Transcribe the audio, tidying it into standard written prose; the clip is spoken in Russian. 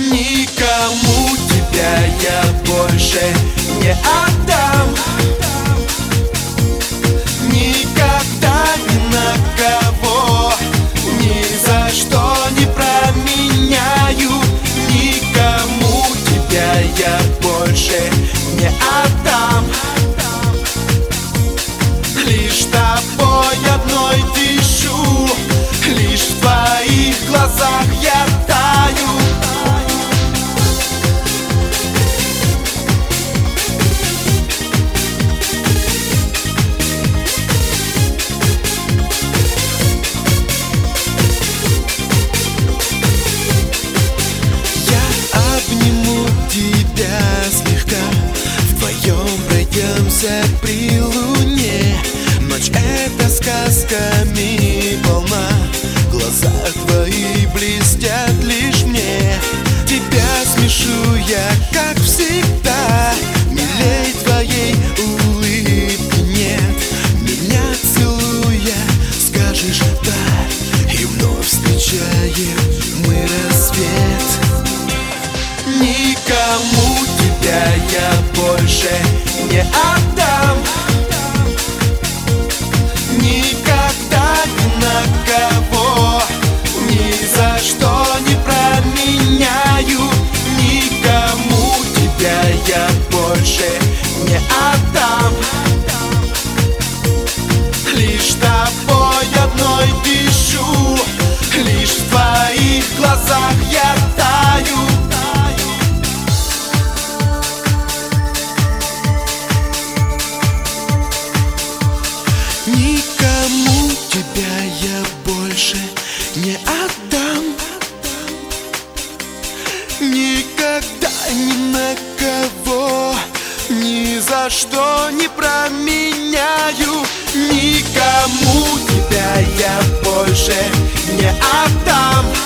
Никому тебя я больше не отдам. Никогда ни на кого, ни за что не променяю. Никому тебя я больше не отдам. Лишь тобой одной дышу, лишь в твоих глазах я таю. При луне ночь эта сказками полна. Глаза твои блестят лишь мне. Тебя смешу я, как всегда. Милей твоей улыбки нет. Меня целуя, скажешь да, и вновь встречаем мы рассвет. Никому тебя я больше не отдам. Никогда ни на кого, ни за что не променяю. Никому тебя я больше не отдам. Лишь тобой одной дышу, лишь в твоих глазах я таю. Никому тебя я больше не отдам. Никогда ни на кого, ни за что не променяю. Никому тебя я больше не отдам.